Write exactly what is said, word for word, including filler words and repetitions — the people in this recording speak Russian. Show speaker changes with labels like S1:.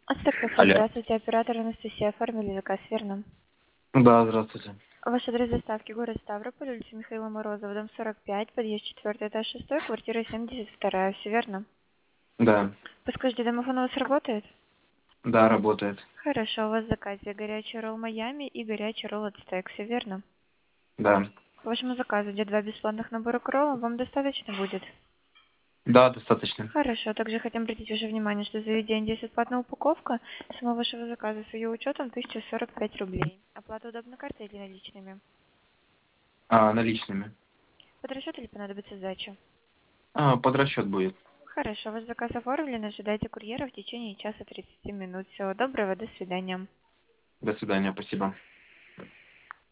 S1: Астакафе,
S2: Алло.
S1: здравствуйте, оператор Анастасия, оформили заказ, верно?
S2: Да, здравствуйте.
S1: Ваш адрес доставки город Ставрополь, улица Михаила Морозова, дом сорок пять, подъезд четвертый, этаж шестой, квартира семьдесят два, все верно?
S2: Да.
S1: Подскажите, домофон у вас работает?
S2: Да, работает.
S1: Хорошо, у вас в заказе горячий ролл Майами и горячий ролл от стейк, все верно?
S2: Да.
S1: К вашему заказу идет два бесплатных набора к роллам, вам достаточно будет?
S2: Да, достаточно.
S1: Хорошо, также хотим обратить ваше внимание, что заведение здесь бесплатная упаковка, сумма вашего заказа с ее учетом тысяча сорок пять рублей. Оплата удобно картой или наличными?
S2: А, наличными.
S1: Под расчет или понадобится сдача?
S2: А, под расчет будет.
S1: Хорошо, ваш заказ оформлен, ожидайте курьера в течение часа тридцати минут. Всего доброго, до свидания.
S2: До свидания, спасибо.